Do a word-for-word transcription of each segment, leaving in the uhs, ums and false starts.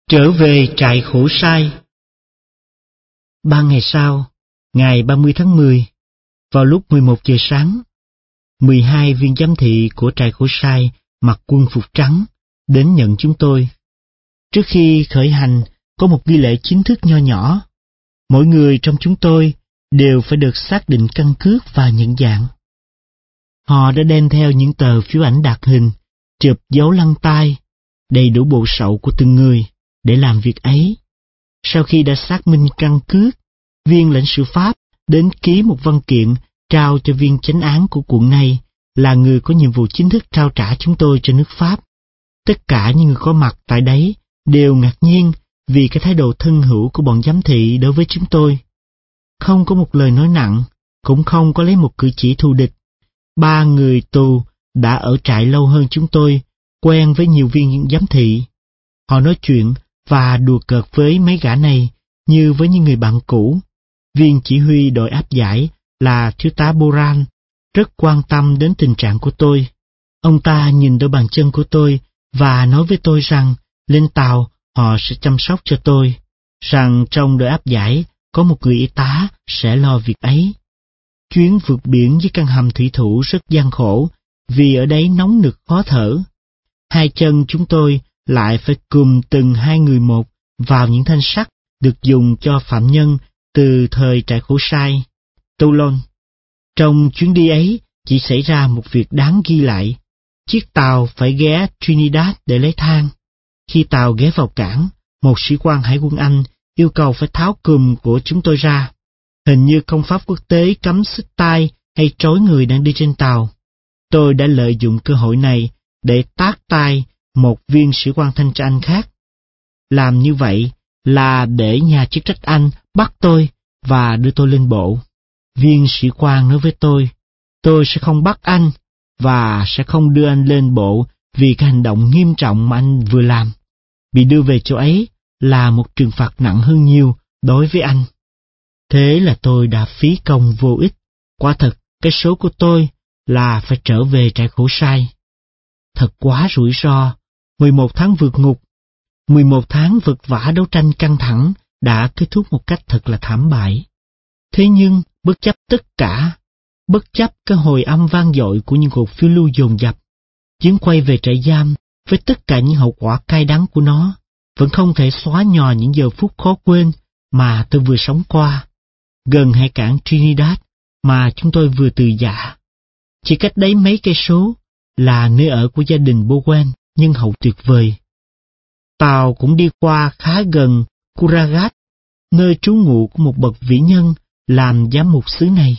Trở về trại khổ sai. Ba ngày sau, ngày ba mươi tháng mười, vào lúc mười một giờ sáng, mười hai viên giám thị của trại khổ sai mặc quân phục trắng đến nhận chúng tôi. Trước khi khởi hành, có một nghi lễ chính thức nho nhỏ. Mỗi người trong chúng tôi đều phải được xác định căn cước và nhận dạng. Họ đã đem theo những tờ phiếu ảnh đạt hình, chụp dấu lăng tay, đầy đủ bộ sậu của từng người để làm việc ấy. Sau khi đã xác minh căn cước, viên lãnh sự Pháp đến ký một văn kiện trao cho viên chánh án của quận này, là người có nhiệm vụ chính thức trao trả chúng tôi cho nước Pháp. Tất cả những người có mặt tại đấy đều ngạc nhiên vì cái thái độ thân hữu của bọn giám thị đối với chúng tôi. Không có một lời nói nặng, cũng không có lấy một cử chỉ thù địch. Ba người tù đã ở trại lâu hơn chúng tôi, quen với nhiều viên giám thị. Họ nói chuyện và đùa cợt với mấy gã này như với những người bạn cũ. Viên chỉ huy đội áp giải là thiếu tá Boran rất quan tâm đến tình trạng của tôi. Ông ta nhìn đôi bàn chân của tôi và nói với tôi rằng lên tàu họ sẽ chăm sóc cho tôi, rằng trong đội áp giải có một người y tá sẽ lo việc ấy. Chuyến vượt biển với căn hầm thủy thủ rất gian khổ vì ở đấy nóng nực khó thở. Hai chân chúng tôi lại phải cùm từng hai người một vào những thanh sắt được dùng cho phạm nhân từ thời trại khổ sai Toulon. Trong chuyến đi ấy chỉ xảy ra một việc đáng ghi lại. Chiếc tàu phải ghé Trinidad để lấy than. Khi tàu ghé vào cảng, một sĩ quan hải quân Anh yêu cầu phải tháo cùm của chúng tôi ra. Hình như công pháp quốc tế cấm xích tai hay trói người đang đi trên tàu. Tôi đã lợi dụng cơ hội này để tát tai một viên sĩ quan thanh tra Anh khác. Làm như vậy là để nhà chức trách Anh bắt tôi và đưa tôi lên bộ. Viên sĩ quan nói với tôi, tôi sẽ không bắt anh và sẽ không đưa anh lên bộ vì cái hành động nghiêm trọng mà anh vừa làm. Bị đưa về chỗ ấy là một trừng phạt nặng hơn nhiều đối với anh. Thế là tôi đã phí công vô ích. Quả thật, cái số của tôi là phải trở về trại khổ sai. Thật quá rủi ro. mười một tháng vượt ngục, mười một tháng vật vã đấu tranh căng thẳng đã kết thúc một cách thật là thảm bại. Thế nhưng, bất chấp tất cả, bất chấp cái hồi âm vang dội của những cuộc phiêu lưu dồn dập, chuyến quay về trại giam với tất cả những hậu quả cay đắng của nó, vẫn không thể xóa nhòa những giờ phút khó quên mà tôi vừa sống qua, gần hải cảng Trinidad mà chúng tôi vừa từ giã. Chỉ cách đấy mấy cây số là nơi ở của gia đình Bowen, nhân hậu tuyệt vời. Tàu cũng đi qua khá gần Curagat, nơi trú ngụ của một bậc vĩ nhân làm giám mục xứ này,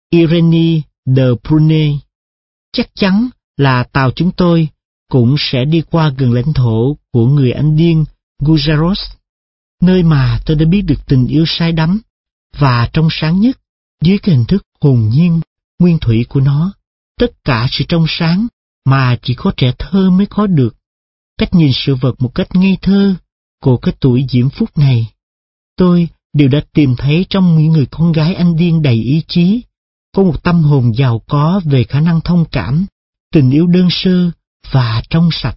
Irene de Prune. Chắc chắn là tàu chúng tôi cũng sẽ đi qua gần lãnh thổ của người Anh điên Gujarat, nơi mà tôi đã biết được tình yêu say đắm và trong sáng nhất dưới cái hình thức hồn nhiên, nguyên thủy của nó. Tất cả sự trong sáng mà chỉ có trẻ thơ mới có được, cách nhìn sự vật một cách ngây thơ của cái tuổi diễm phúc này, tôi đều đã tìm thấy trong những người con gái Anh điên đầy ý chí, có một tâm hồn giàu có về khả năng thông cảm, tình yêu đơn sơ và trong sạch.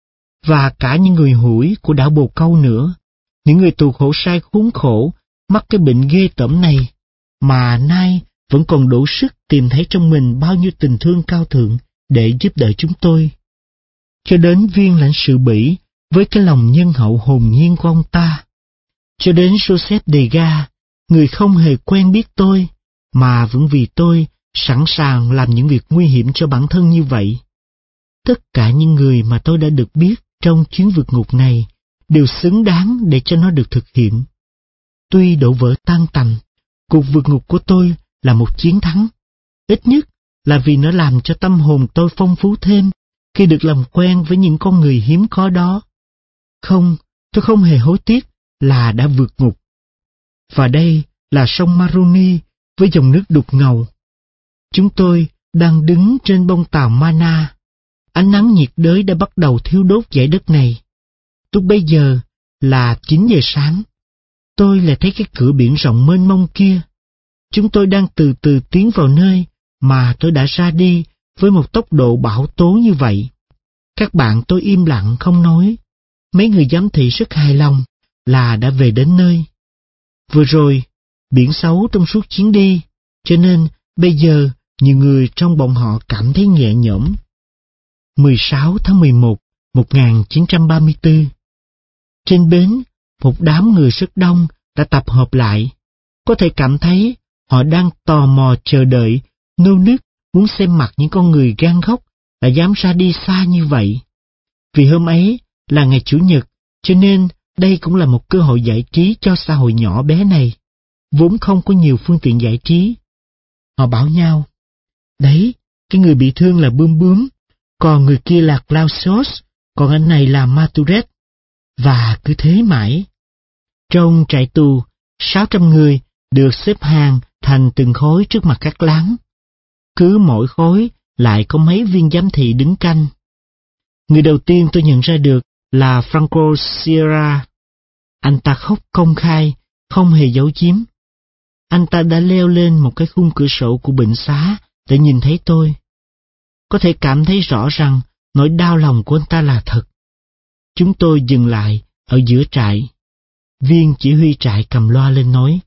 Và cả những người hủi của đảo Bồ Câu nữa, những người tù khổ sai khốn khổ, mắc cái bệnh ghê tởm này, mà nay vẫn còn đủ sức tìm thấy trong mình bao nhiêu tình thương cao thượng để giúp đỡ chúng tôi. Cho đến viên lãnh sự Bỉ với cái lòng nhân hậu hồn nhiên của ông ta, cho đến Joseph Degas, người không hề quen biết tôi, mà vẫn vì tôi sẵn sàng làm những việc nguy hiểm cho bản thân như vậy. Tất cả những người mà tôi đã được biết trong chuyến vượt ngục này đều xứng đáng để cho nó được thực hiện. Tuy đổ vỡ tan tành, cuộc vượt ngục của tôi là một chiến thắng, ít nhất là vì nó làm cho tâm hồn tôi phong phú thêm khi được làm quen với những con người hiếm có đó. Không, tôi không hề hối tiếc là đã vượt ngục. Và đây là sông Maroni với dòng nước đục ngầu. Chúng tôi đang đứng trên bông tàu Mana. Ánh nắng nhiệt đới đã bắt đầu thiêu đốt dải đất này. Lúc bấy giờ là chín giờ sáng. Tôi lại thấy cái cửa biển rộng mênh mông kia. Chúng tôi đang từ từ tiến vào nơi mà tôi đã ra đi với một tốc độ bão tố như vậy. Các bạn tôi im lặng không nói. mấy người giám thị rất hài lòng là đã về đến nơi. Vừa rồi, biển xấu trong suốt chuyến đi, cho nên bây giờ nhiều người trong bọn họ cảm thấy nhẹ nhõm. mười sáu tháng mười một, một nghìn chín trăm ba mươi tư. Trên bến, một đám người rất đông đã tập hợp lại. Có thể cảm thấy họ đang tò mò chờ đợi, nô nức muốn xem mặt những con người gan góc đã dám ra đi xa như vậy. Vì hôm ấy là ngày Chủ nhật, cho nên đây cũng là một cơ hội giải trí cho xã hội nhỏ bé này, vốn không có nhiều phương tiện giải trí. Họ bảo nhau, đấy, cái người bị thương là Bươm Bướm, còn người kia là Clausius, còn anh này là Maturet. Và cứ thế mãi. Trong trại tù, sáu trăm người được xếp hàng thành từng khối trước mặt các láng. Cứ mỗi khối lại có mấy viên giám thị đứng canh. Người đầu tiên tôi nhận ra được là Franco Sierra. Anh ta khóc công khai, không hề giấu giếm. Anh ta đã leo lên một cái khung cửa sổ của bệnh xá để nhìn thấy tôi. Có thể cảm thấy rõ rằng nỗi đau lòng của anh ta là thật. Chúng tôi dừng lại ở giữa trại. Viên chỉ huy trại cầm loa lên nói: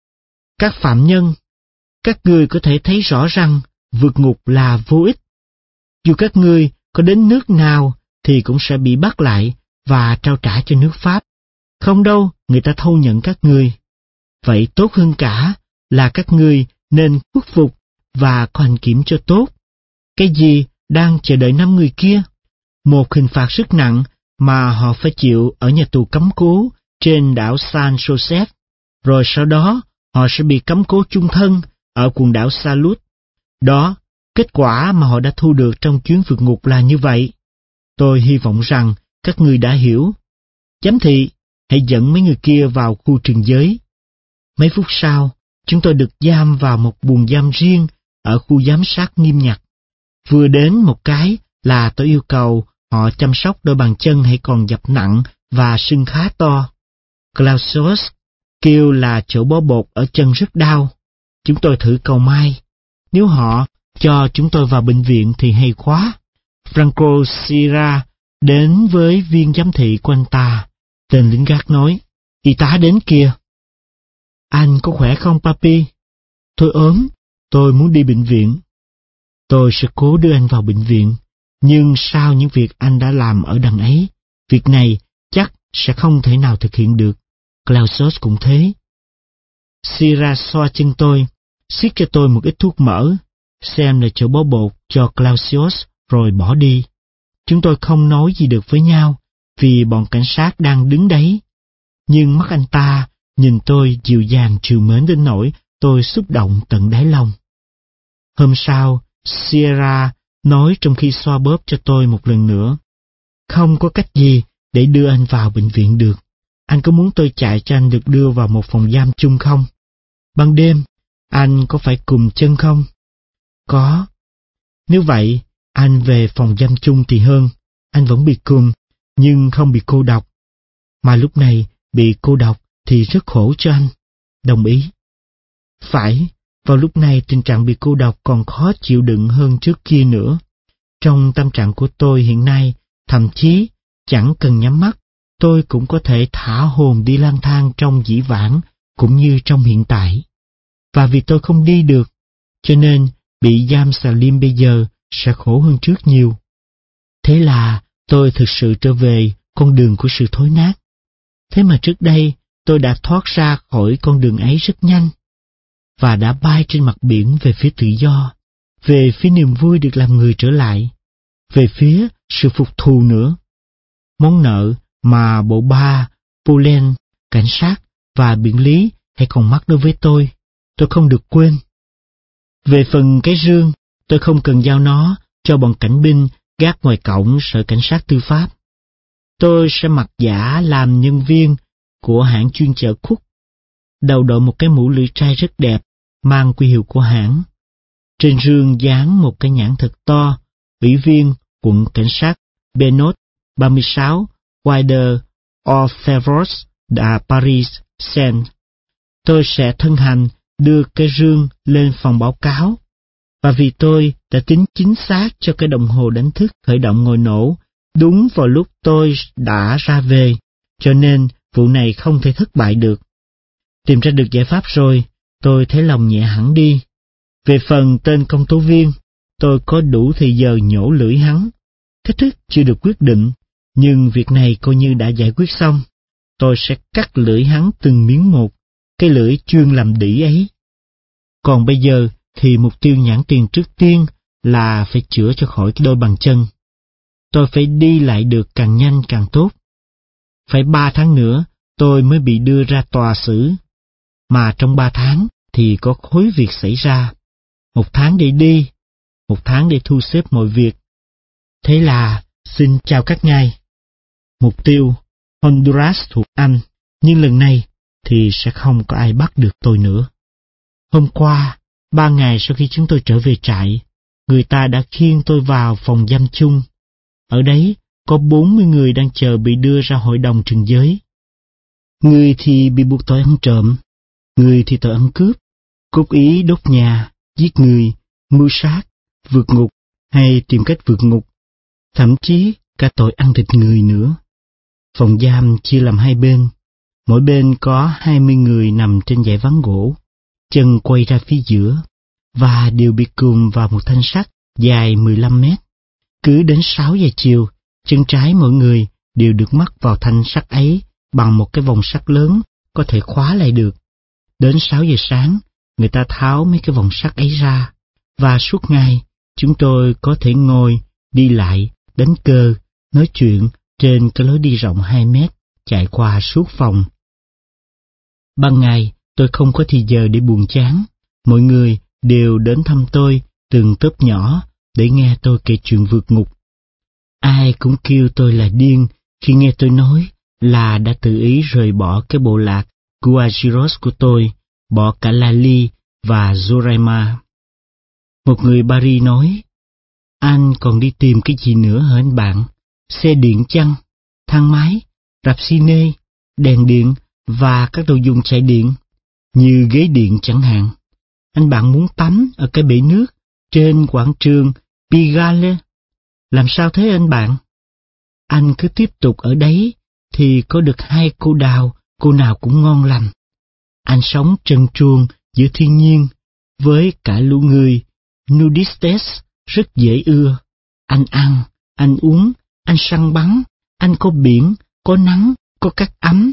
Các phạm nhân, các ngươi có thể thấy rõ rằng vượt ngục là vô ích. Dù các ngươi có đến nước nào thì cũng sẽ bị bắt lại và trao trả cho nước Pháp. Không đâu, người ta thâu nhận các ngươi. Vậy tốt hơn cả là các ngươi nên khuất phục và có hành kiểm cho tốt. Cái gì đang chờ đợi năm người kia? Một hình phạt rất nặng mà họ phải chịu ở nhà tù cấm cố trên đảo San Joseph, rồi sau đó họ sẽ bị cấm cố chung thân ở quần đảo Salut. Đó, kết quả mà họ đã thu được trong chuyến vượt ngục là như vậy. Tôi hy vọng rằng các ngươi đã hiểu. Giám thị, hãy dẫn mấy người kia vào khu trừng giới. Mấy phút sau, chúng tôi được giam vào một buồng giam riêng ở khu giám sát nghiêm ngặt. Vừa đến một cái là tôi yêu cầu họ chăm sóc đôi bàn chân hãy còn dập nặng và sưng khá to. Clausius kêu là chỗ bó bột ở chân rất đau. Chúng tôi thử cầu may. Nếu họ cho chúng tôi vào bệnh viện thì hay quá. Franco Sierra đến với viên giám thị của anh ta. Tên lính gác nói: Y tá đến kìa. Anh có khỏe không, Papi? Tôi ốm, tôi muốn đi bệnh viện. Tôi sẽ cố đưa anh vào bệnh viện, nhưng sau những việc anh đã làm ở đằng ấy, việc này chắc sẽ không thể nào thực hiện được. Clausius cũng thế. Sierra xoa chân tôi, xiết cho tôi một ít thuốc mỡ, xem là chỗ bó bột cho Clausius, rồi bỏ đi. Chúng tôi không nói gì được với nhau, vì bọn cảnh sát đang đứng đấy. Nhưng mắt anh ta nhìn tôi dịu dàng trìu mến đến nỗi tôi xúc động tận đáy lòng. Hôm sau, Sierra nói trong khi xoa bóp cho tôi một lần nữa: Không có cách gì để đưa anh vào bệnh viện được. Anh có muốn tôi chạy cho anh được đưa vào một phòng giam chung không? Ban đêm, anh có phải cùm chân không? Có. Nếu vậy, anh về phòng giam chung thì hơn. Anh vẫn bị cùm, nhưng không bị cô độc. Mà lúc này, bị cô độc thì rất khổ cho anh. Đồng ý. Phải, vào lúc này tình trạng bị cô độc còn khó chịu đựng hơn trước kia nữa. Trong tâm trạng của tôi hiện nay, thậm chí chẳng cần nhắm mắt, tôi cũng có thể thả hồn đi lang thang trong dĩ vãng cũng như trong hiện tại. Và vì tôi không đi được, cho nên bị giam xà lim bây giờ sẽ khổ hơn trước nhiều. Thế là tôi thực sự trở về con đường của sự thối nát. Thế mà trước đây tôi đã thoát ra khỏi con đường ấy rất nhanh, và đã bay trên mặt biển về phía tự do, về phía niềm vui được làm người trở lại, về phía sự phục thù nữa. Món nợ mà bộ ba, Polen, cảnh sát và biện lý hay còn mắc đối với tôi, tôi không được quên. Về phần cái rương, tôi không cần giao nó cho bọn cảnh binh gác ngoài cổng sở cảnh sát tư pháp. Tôi sẽ mặc giả làm nhân viên của hãng chuyên chở Cook, đầu đội một cái mũ lưỡi trai rất đẹp, mang quy hiệu của hãng. Trên rương dán một cái nhãn thật to, ủy viên quận cảnh sát Benot ba mươi sáu, Wider Orfevres de Paris Saint. Tôi sẽ thân hành đưa cái rương lên phòng báo cáo, và vì tôi đã tính chính xác cho cái đồng hồ đánh thức khởi động ngồi nổ Đúng vào lúc tôi đã ra về, cho nên vụ này không thể thất bại được. Tìm ra được giải pháp rồi, tôi thấy lòng nhẹ hẳn đi. Về phần tên công tố viên, tôi có đủ thời giờ nhổ lưỡi hắn. Cách thức chưa được quyết định, nhưng việc này coi như đã giải quyết xong. Tôi sẽ cắt lưỡi hắn từng miếng một, cái lưỡi chuyên làm đĩ ấy. Còn bây giờ thì mục tiêu nhãn tiền trước tiên là phải chữa cho khỏi cái đôi bàn chân. Tôi phải đi lại được càng nhanh càng tốt. Phải ba tháng nữa tôi mới bị đưa ra tòa xử. Mà trong ba tháng thì có khối việc xảy ra. Một tháng để đi, một tháng để thu xếp mọi việc. Thế là xin chào các ngài. Mục tiêu Honduras thuộc Anh, nhưng lần này thì sẽ không có ai bắt được tôi nữa. Hôm qua, ba ngày sau khi chúng tôi trở về trại, người ta đã khiêng tôi vào phòng giam chung. Ở đấy có bốn mươi người đang chờ bị đưa ra hội đồng trừng giới. Người thì bị buộc tội ăn trộm, người thì tội ăn cướp, cố ý đốt nhà, giết người, mưu sát, vượt ngục hay tìm cách vượt ngục, thậm chí cả tội ăn thịt người nữa. Phòng giam chia làm hai bên, mỗi bên có hai mươi người nằm trên dãy ván gỗ, chân quay ra phía giữa, và đều bị cùm vào một thanh sắt dài mười lăm mét. Cứ đến sáu giờ chiều, chân trái mỗi người đều được mắc vào thanh sắt ấy bằng một cái vòng sắt lớn có thể khóa lại được. Đến sáu giờ sáng, người ta tháo mấy cái vòng sắt ấy ra, và suốt ngày chúng tôi có thể ngồi, đi lại, đánh cờ, nói chuyện trên cái lối đi rộng hai mét chạy qua suốt phòng. Ban ngày tôi không có thì giờ để buồn chán, mọi người đều đến thăm tôi từng tớp nhỏ để nghe tôi kể chuyện vượt ngục. Ai cũng kêu tôi là điên khi nghe tôi nói là đã tự ý rời bỏ cái bộ lạc Guajiros của tôi, bỏ cả Lali và Zoraima. Một người Bari nói, anh còn đi tìm cái gì nữa hả anh bạn? Xe điện chăng? Thang máy, rạp cine, đèn điện và các đồ dùng chạy điện, như ghế điện chẳng hạn. Anh bạn muốn tắm ở cái bể nước trên quảng trường Pigalle. Làm sao thế anh bạn? Anh cứ tiếp tục ở đấy thì có được hai cô đào, cô nào cũng ngon lành. Anh sống trần truồng giữa thiên nhiên, với cả lũ người nudistes rất dễ ưa. Anh ăn, anh uống, anh săn bắn, anh có biển, có nắng, có cát ấm.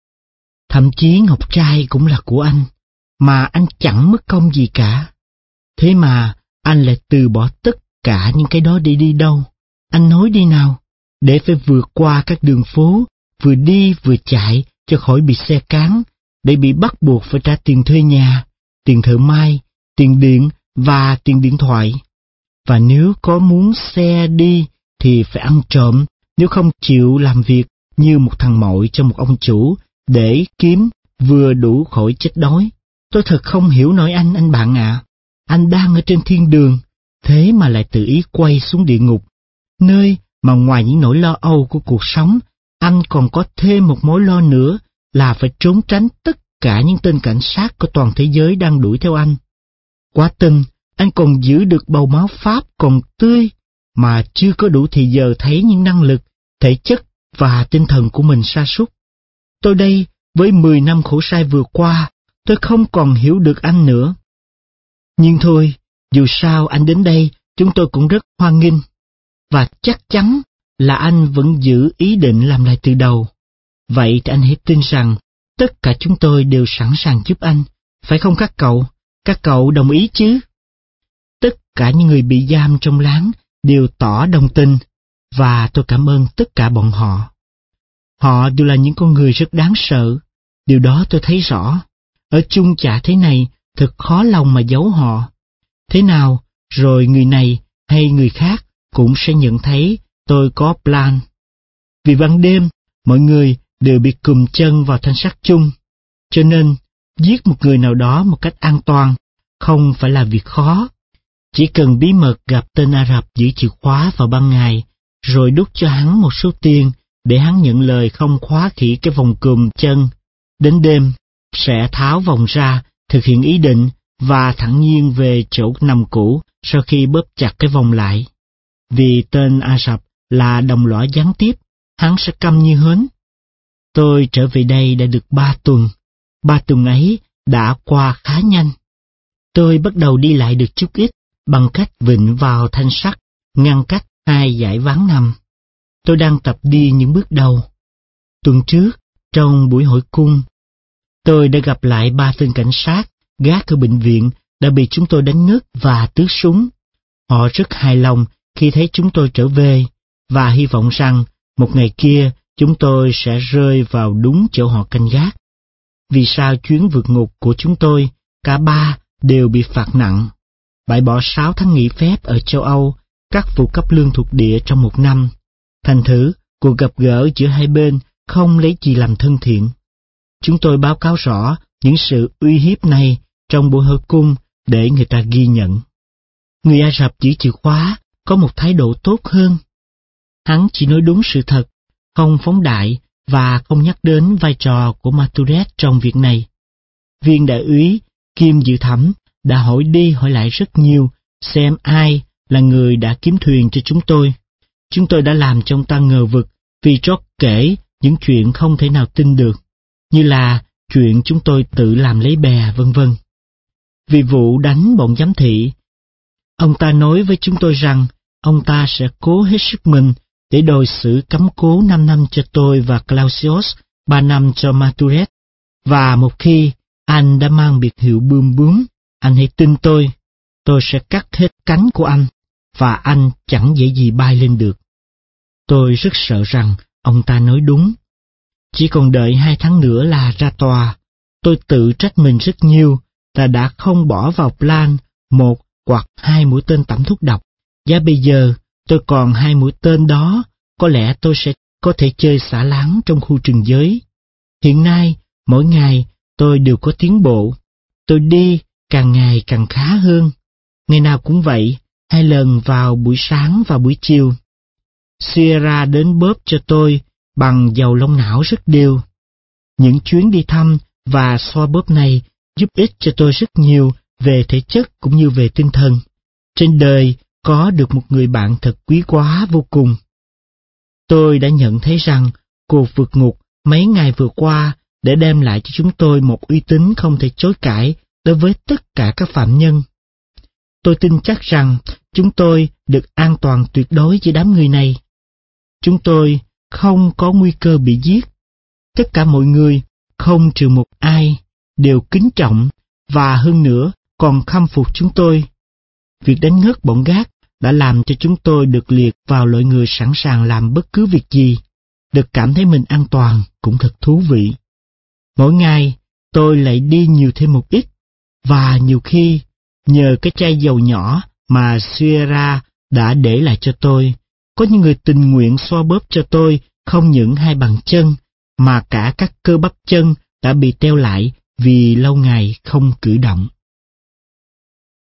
Thậm chí ngọc trai cũng là của anh, mà anh chẳng mất công gì cả. Thế mà anh lại từ bỏ tất cả những cái đó để đi đâu? Anh nói đi nào, để phải vượt qua các đường phố, vừa đi vừa chạy cho khỏi bị xe cán, để bị bắt buộc phải trả tiền thuê nhà, tiền thợ may, tiền điện và tiền điện thoại. Và nếu có muốn xe đi thì phải ăn trộm, nếu không chịu làm việc như một thằng mội cho một ông chủ để kiếm vừa đủ khỏi chết đói. Tôi thật không hiểu nổi anh, anh bạn ạ. À. Anh đang ở trên thiên đường, thế mà lại tự ý quay xuống địa ngục, nơi mà ngoài những nỗi lo âu của cuộc sống, anh còn có thêm một mối lo nữa là phải trốn tránh tất cả những tên cảnh sát của toàn thế giới đang đuổi theo anh. Quả tình, anh còn giữ được bầu máu Pháp còn tươi, mà chưa có đủ thì giờ thấy những năng lực, thể chất và tinh thần của mình sa sút. Tôi đây, với mười năm khổ sai vừa qua, tôi không còn hiểu được anh nữa. Nhưng thôi, dù sao anh đến đây, chúng tôi cũng rất hoan nghênh. Và chắc chắn là anh vẫn giữ ý định làm lại từ đầu. Vậy thì anh hãy tin rằng tất cả chúng tôi đều sẵn sàng giúp anh, phải không các cậu? Các cậu đồng ý chứ? Tất cả những người bị giam trong láng đều tỏ đồng tình, và tôi cảm ơn tất cả bọn họ. Họ đều là những con người rất đáng sợ, điều đó tôi thấy rõ. Ở chung chạ thế này, thật khó lòng mà giấu họ. Thế nào, rồi người này hay người khác cũng sẽ nhận thấy tôi có plan. Vì ban đêm, mọi người đều bị cùm chân vào thanh sắt chung, cho nên giết một người nào đó một cách an toàn không phải là việc khó. Chỉ cần bí mật gặp tên Ả Rập giữ chìa khóa vào ban ngày, rồi đút cho hắn một số tiền để hắn nhận lời không khóa khỉ cái vòng cùm chân. Đến đêm, sẽ tháo vòng ra, thực hiện ý định và thẳng nhiên về chỗ nằm cũ sau khi bóp chặt cái vòng lại. Vì tên Ả Rập là đồng lõa gián tiếp, hắn sẽ câm như hến. Tôi trở về đây đã được ba tuần. Ba tuần ấy đã qua khá nhanh. Tôi bắt đầu đi lại được chút ít bằng cách vịn vào thanh sắt, ngăn cách hai dải ván nằm. Tôi đang tập đi những bước đầu. Tuần trước, trong buổi hội cung, tôi đã gặp lại ba tên cảnh sát gác ở bệnh viện đã bị chúng tôi đánh ngất và tước súng. Họ rất hài lòng khi thấy chúng tôi trở về, và hy vọng rằng một ngày kia chúng tôi sẽ rơi vào đúng chỗ họ canh gác. Vì sao chuyến vượt ngục của chúng tôi, cả ba đều bị phạt nặng, bãi bỏ sáu tháng nghỉ phép ở châu Âu, cắt phụ cấp lương thuộc địa trong một năm. Thành thử, cuộc gặp gỡ giữa hai bên không lấy gì làm thân thiện. Chúng tôi báo cáo rõ những sự uy hiếp này trong buổi hội cung để người ta ghi nhận. Người Ả Rập giữ chìa khóa có một thái độ tốt hơn. Hắn chỉ nói đúng sự thật, không phóng đại và không nhắc đến vai trò của Maturet trong việc này. Viên đại úy kiêm dự thẩm đã hỏi đi hỏi lại rất nhiều xem ai là người đã kiếm thuyền cho chúng tôi. Chúng tôi đã làm cho ông ta ngờ vực vì trót kể những chuyện không thể nào tin được, như là chuyện chúng tôi tự làm lấy bè, vân vân. Vì vụ đánh bọn giám thị, ông ta nói với chúng tôi rằng ông ta sẽ cố hết sức mình để đòi xử cấm cố năm năm cho tôi và Clausius, ba năm cho Maturet. Và một khi anh đã mang biệt hiệu bươm bướm, anh hãy tin tôi, tôi sẽ cắt hết cánh của anh, và anh chẳng dễ gì bay lên được. Tôi rất sợ rằng ông ta nói đúng. Chỉ còn đợi hai tháng nữa là ra tòa. Tôi tự trách mình rất nhiều là đã không bỏ vào plan một hoặc hai mũi tên tẩm thuốc độc. Giá bây giờ tôi còn hai mũi tên đó, có lẽ tôi sẽ có thể chơi xả láng trong khu trừng giới. Hiện nay, mỗi ngày tôi đều có tiến bộ. Tôi đi càng ngày càng khá hơn. Ngày nào cũng vậy, hai lần vào buổi sáng và buổi chiều. Sierra đến bóp cho tôi bằng dầu lông não rất đều. Những chuyến đi thăm và xoa bóp này giúp ích cho tôi rất nhiều về thể chất cũng như về tinh thần. Trên đời có được một người bạn thật quý quá vô cùng. Tôi đã nhận thấy rằng cuộc vượt ngục mấy ngày vừa qua để đem lại cho chúng tôi một uy tín không thể chối cãi đối với tất cả các phạm nhân. Tôi tin chắc rằng chúng tôi được an toàn tuyệt đối với đám người này. Chúng tôi không có nguy cơ bị giết. Tất cả mọi người, không trừ một ai, đều kính trọng và hơn nữa còn khâm phục chúng tôi. Việc đánh ngất bọn gác đã làm cho chúng tôi được liệt vào loại người sẵn sàng làm bất cứ việc gì. Được cảm thấy mình an toàn cũng thật thú vị. Mỗi ngày tôi lại đi nhiều thêm một ít, và nhiều khi nhờ cái chai dầu nhỏ mà Sierra đã để lại cho tôi, có những người tình nguyện xoa bóp cho tôi không những hai bàn chân, mà cả các cơ bắp chân đã bị teo lại vì lâu ngày không cử động.